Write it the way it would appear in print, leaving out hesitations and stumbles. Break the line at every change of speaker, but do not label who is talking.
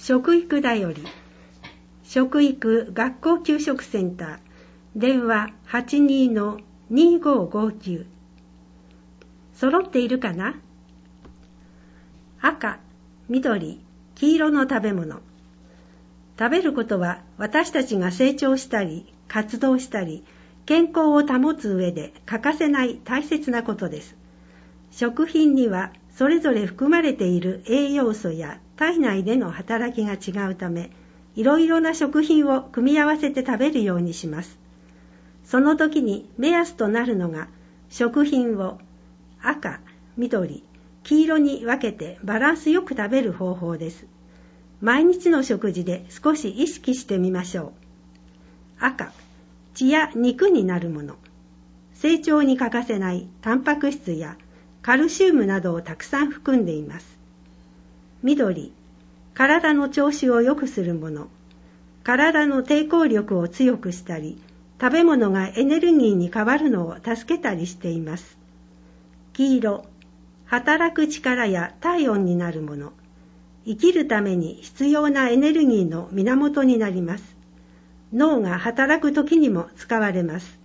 食育だより。食育学校給食センター。電話 82-2559。揃っているかな？赤、緑、黄色の食べ物。食べることは私たちが成長したり、活動したり、健康を保つ上で欠かせない大切なことです。食品にはそれぞれ含まれている栄養素や体内での働きが違うため、いろいろな食品を組み合わせて食べるようにします。その時に目安となるのが、食品を赤、緑、黄色に分けてバランスよく食べる方法です。毎日の食事で少し意識してみましょう。赤、血や肉になるもの。成長に欠かせないタンパク質やカルシウムなどをたくさん含んでいます。緑、体の調子を良くするもの。体の抵抗力を強くしたり、食べ物がエネルギーに変わるのを助けたりしています。黄色、働く力や体温になるもの。生きるために必要なエネルギーの源になります。脳が働く時にも使われます。